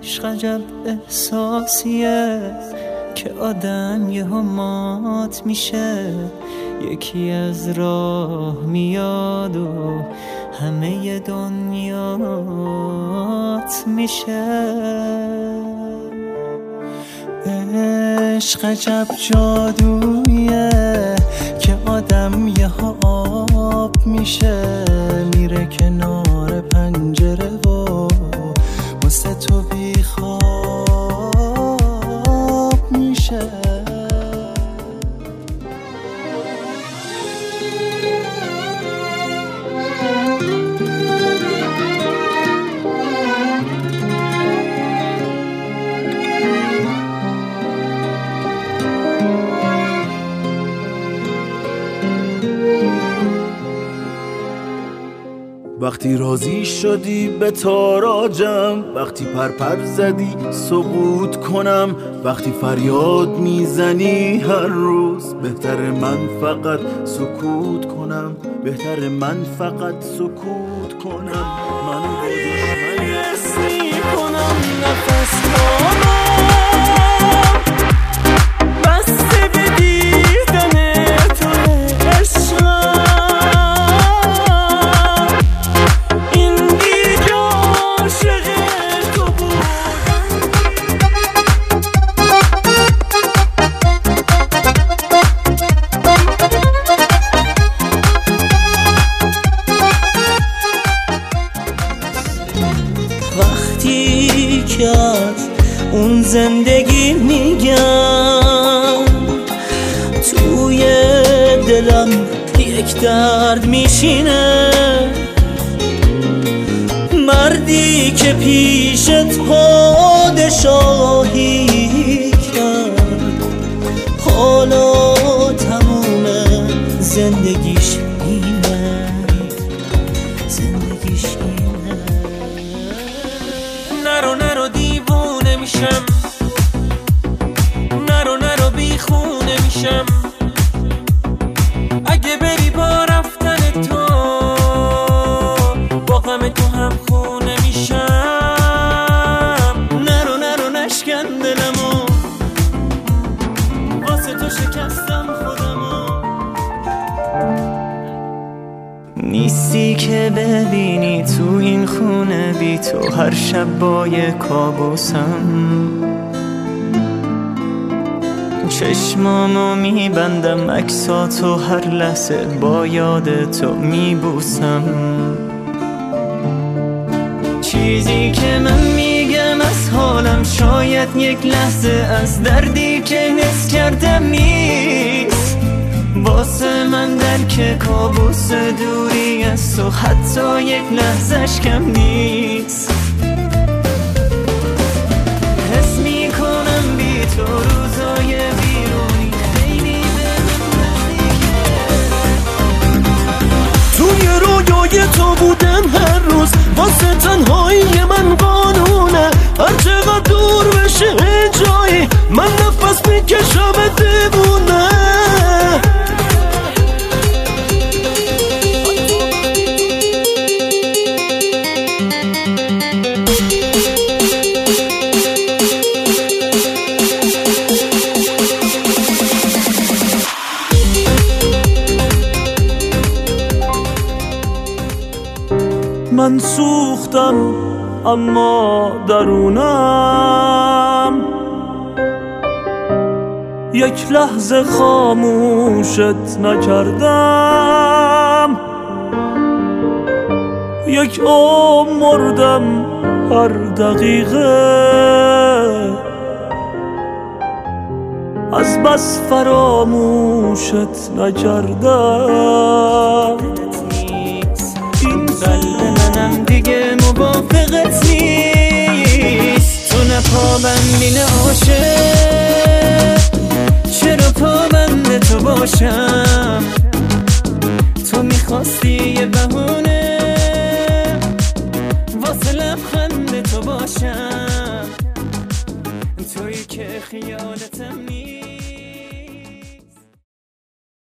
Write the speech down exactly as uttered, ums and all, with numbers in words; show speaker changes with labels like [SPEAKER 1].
[SPEAKER 1] عشق عجب احساسیه که آدم یه مات میشه، یکی از راه میاد و همه دنیات میشه. عشق عجب جادویه که آدم یه آب میشه، میره کنار پنجره و واسه تو بی خواب میشه.
[SPEAKER 2] وقتی راضی شدی به تاراجم، وقتی پرپر زدی سقوط کنم، وقتی فریاد میزنی هر روز، بهتر من فقط سکوت کنم، بهتر من فقط سکوت کنم. منو حس میکنم نفس هامو بسته به دیدن تو عشقم، اون زندگی میگم توی دلم یک درد میشینه، مردی که پیشت پادشاهی کرد حالا تموم زندگیش اینه، زندگیش اینه. نرو نرو دیوونه میشم، نرو نرو بیخونه میشم، اگه بری با رفتن تو با غم تو هم خونه میشم. نرو نرو نشکن دلمو، واسه تو شکستم خودمو.
[SPEAKER 1] نیستی که ببینی تو این خونه بی تو هر شب با یه کابوسم، چشمامو میبندم عکساتو هر لحظه با یاد تو میبوسم. چیزی که من میگم از حالم شاید یک لحظه از دردی که حس کردم نیست، واسه من درک کابوس دوری از تو حتی یک لحظهش کم نیست. حس میکنم بی تو روزای بیرونی خیلی به من نزدیکه،
[SPEAKER 2] توی رویای تو بودم هر روز، واسه تنهایی من قانونه، هر چقدر دور بشه جایی من نفس میکشم دیوونه. من سوختم اما درونم یک لحظه خاموشت نکردم، یک عمر مردم هر دقیقه از بس فراموشت نکردم.
[SPEAKER 1] این قلب منم دیگه موافقت نیست، تو نه پابندی نه عاشق، چرا پابند تو باشم؟ تو میخواستی یه بهونه واسه لبخند تو باشم، تویی که خیالتم نیست.